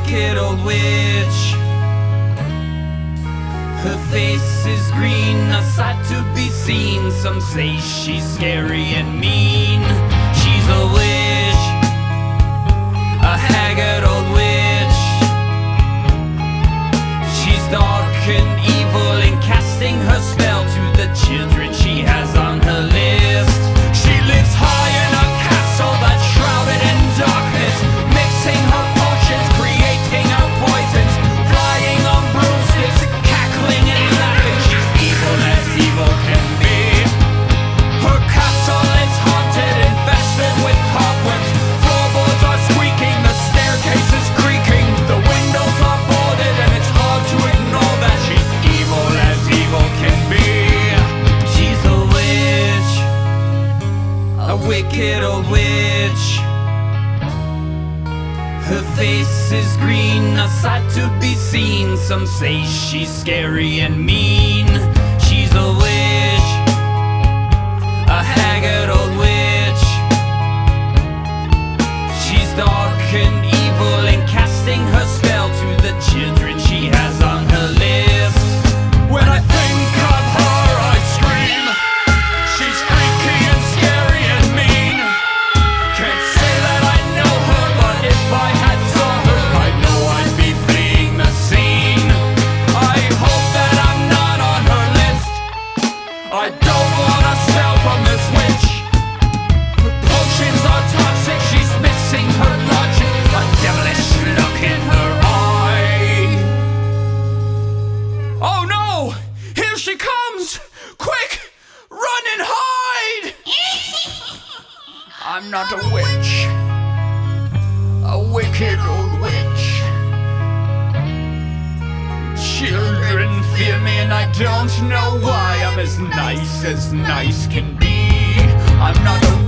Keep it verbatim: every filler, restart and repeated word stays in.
wicked old witch. Her face is green, a sight to be seen. Some say she's scary and mean. She's a witch, a haggard old witch. She's dark and evil in casting her spell to the children she has on her list. She lives high in a castle that's shrouded in darkness, mixing her potions, creating her poisons, flying on broomsticks, cackling and laughing. She's evil as evil can be. Her castle is haunted, infested with cobwebs. Floorboards are squeaking, the staircase is creaking, the windows are boarded, and it's hard to ignore that she's evil as evil can be. She's a witch, a wicked old witch. Her face is green, a sight to be seen. Some say she's scary and mean. She's a witch, a haggard old witch. She's dark and evil in casting her spell to the children she has on her list. When I think of her, I scream. She's freaky and scary and mean. Can't say that I know her, but if I had saw her, I know I'd be fleeing the scene. I hope that I'm not on her list. I don't wanna smell from this witch. Her potions are toxic, she's missing her logic, a devilish look in her eye. Oh no! Here she comes! Quick! Run and hide! I'm not a witch. A wicked old witch. Children fear me and I don't know why. I'm as nice as nice can be. I'm not a